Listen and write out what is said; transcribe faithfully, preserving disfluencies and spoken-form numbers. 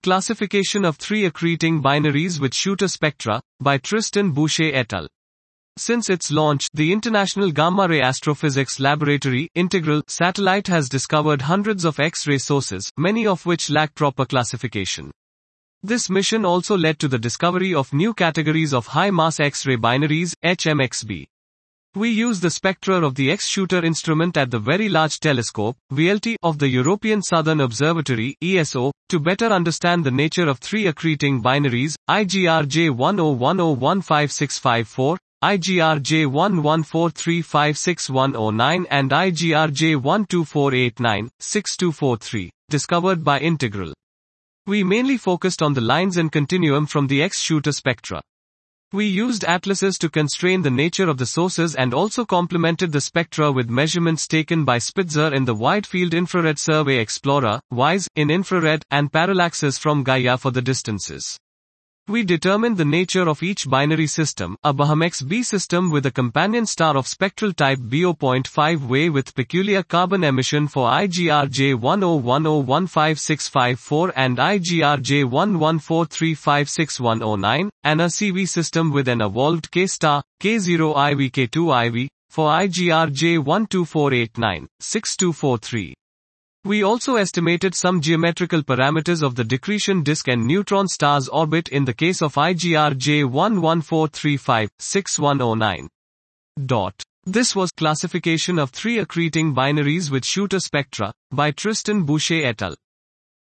Classification of three accreting binaries with shooter spectra, by Tristan Boucher et al. Since its launch, the International Gamma-Ray Astrophysics Laboratory Integral satellite has discovered hundreds of X-ray sources, many of which lack proper classification. This mission also led to the discovery of new categories of high-mass X-ray binaries, H M X B. We use the spectra of the X-Shooter instrument at the Very Large Telescope, V L T, of the European Southern Observatory, E S O, to better understand the nature of three accreting binaries, I G R J one zero one zero one five six five four, I G R J one one four three five six one zero nine and I G R J one two four eight nine six two four three, discovered by Integral. We mainly focused on the lines and continuum from the X-Shooter spectra. We used atlases to constrain the nature of the sources and also complemented the spectra with measurements taken by Spitzer in the Wide Field Infrared Survey Explorer, WISE, in infrared, and parallaxes from Gaia for the distances. We determined the nature of each binary system, a B H M X B system with a companion star of spectral type B zero point five W A with peculiar carbon emission for I G R J one zero one zero one five six five four and I G R J one one four three five six one zero nine, and a C V system with an evolved K star, K zero I V K two I V, for I G R J one two four eight nine six two four three. We also estimated some geometrical parameters of the decretion disk and neutron star's orbit in the case of I G R J one one four three five six one zero nine. Dot. This was Classification of Three Accreting Binaries with Shooter Spectra, by Tristan Boucher et al.